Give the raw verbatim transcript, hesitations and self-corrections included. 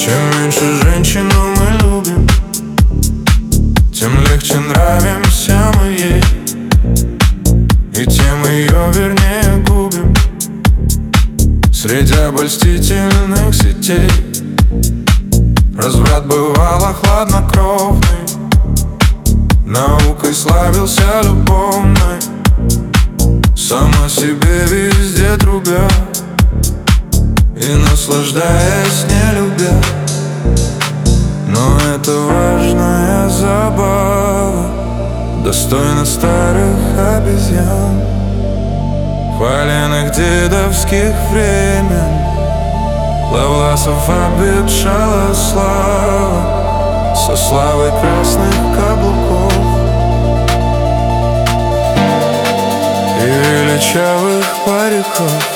Чем меньше женщину мы любим, тем легче нравимся мы ей, и тем ее вернее губим среди обольстительных сетей. Разврат бывало хладнокровный, наукой славился любовной, сама себе везде трубя и наслаждаясь не любя. Но это важная забава, достойна старых обезьян, хваленных дедовских времен. Ловласов обветшала слава со славой красных каблуков и величавых париков.